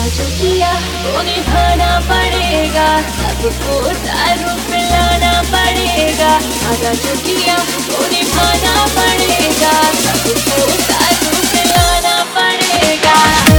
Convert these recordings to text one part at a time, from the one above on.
जो किया वो निभाना पड़ेगा, सबको दारू पिलाना पड़ेगा। वादा जो किया वो निभाना पड़ेगा, सबको दारू पिलाना पड़ेगा।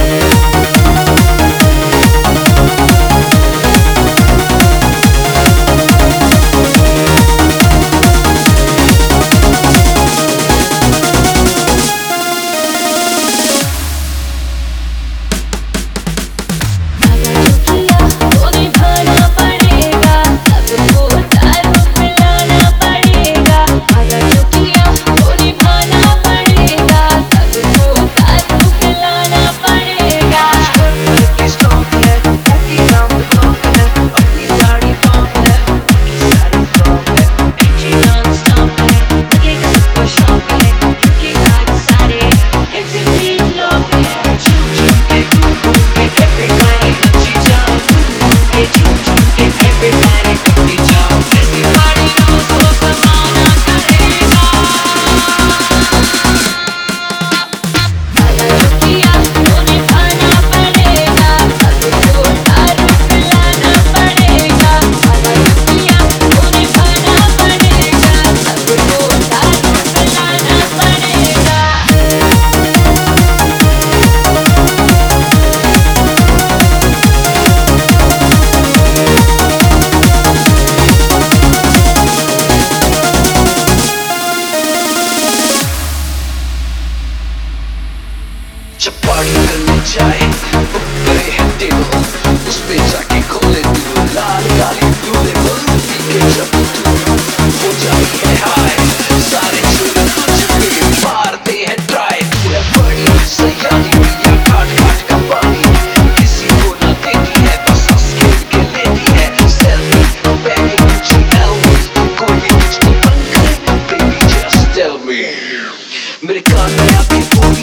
पार्टी करने जाए बुक करे हैं टेबल, उस पे जाके खोले दिल, लाल काली ब्लू लेबल, पी के जब तू हो जाए है हाय, सारे चूल्हे तुझ पे मारते हैं ट्राई। तू है बड़ी सयानी या काट काट का पानी, किसी को ना देती है बस हंस के लेती है। सेल्फी बैग गुच्ची एल्वी, कोई भी तुझको तंग करे बेबी जस्ट टेल मी। मेरे कान में आपकी बोली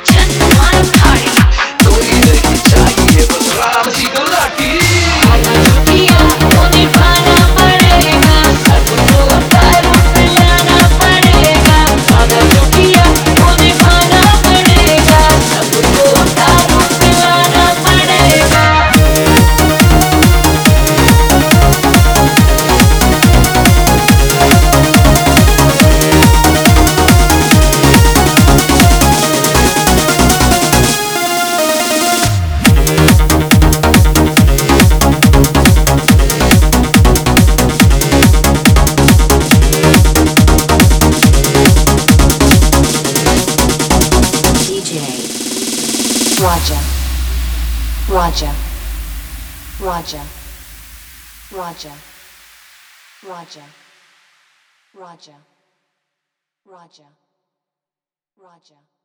Roger, Roger, Roger, Roger, Roger, Roger, Roger, Roger.